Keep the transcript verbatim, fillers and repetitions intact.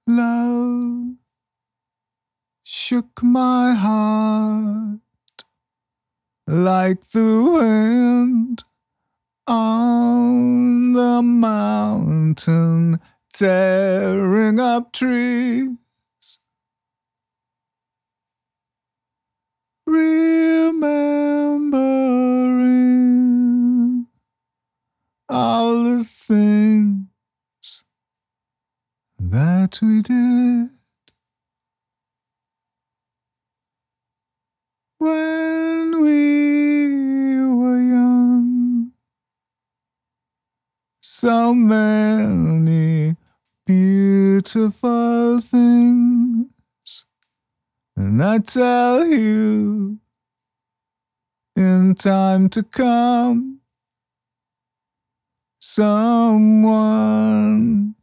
Love shook my heart like the wind on the mountain, tearing up trees. Remembering all the things that we did when we were young. So many beautiful things, and I tell you, in time to come, someone